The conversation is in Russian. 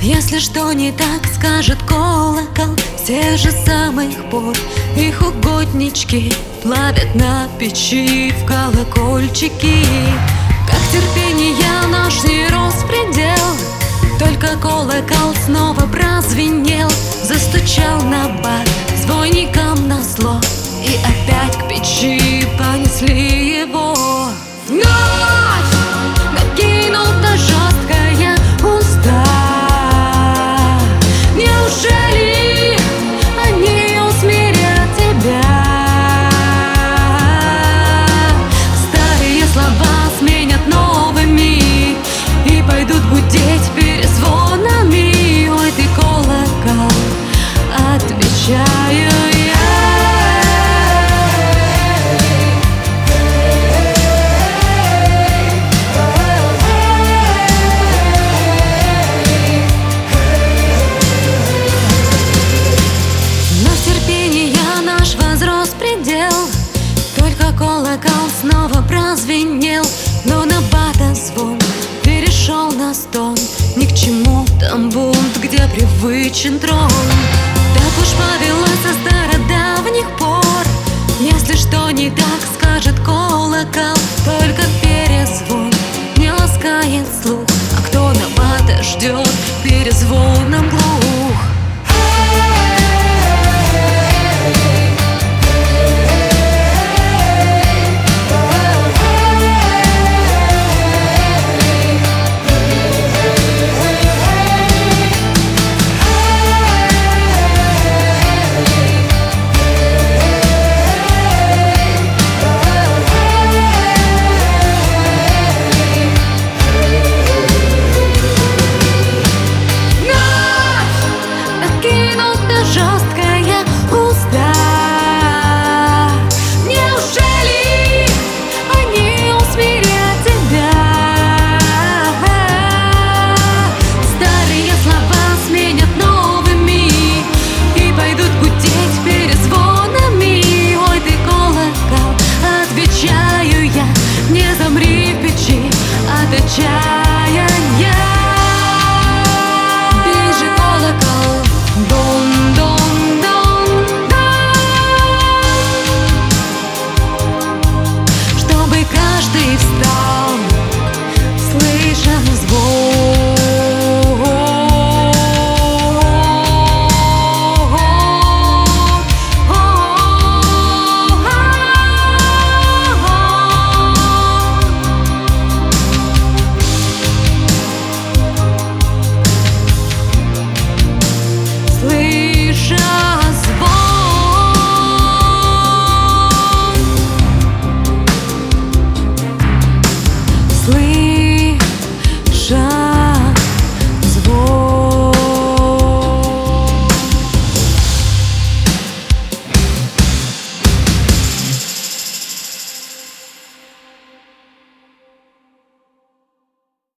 Если что не так, скажет колокол. С тех же самых пор их угоднички плавят на печи в колокольчики. Как терпение наш не распредел, только колокол снова прозвенел, застучал на бар звонником назло, и опять к печи понесли его. Вновь накинута жесткая уста. Неужели они усмирят тебя? Старые слова сменят новыми и пойдут гудеть перезвонами. Ой, ты колокол, отвечаю я. Только колокол снова прозвенел, но на бата звон перешел на стон. Ни к чему там бунт, где привычен трон. Так уж повелось создание.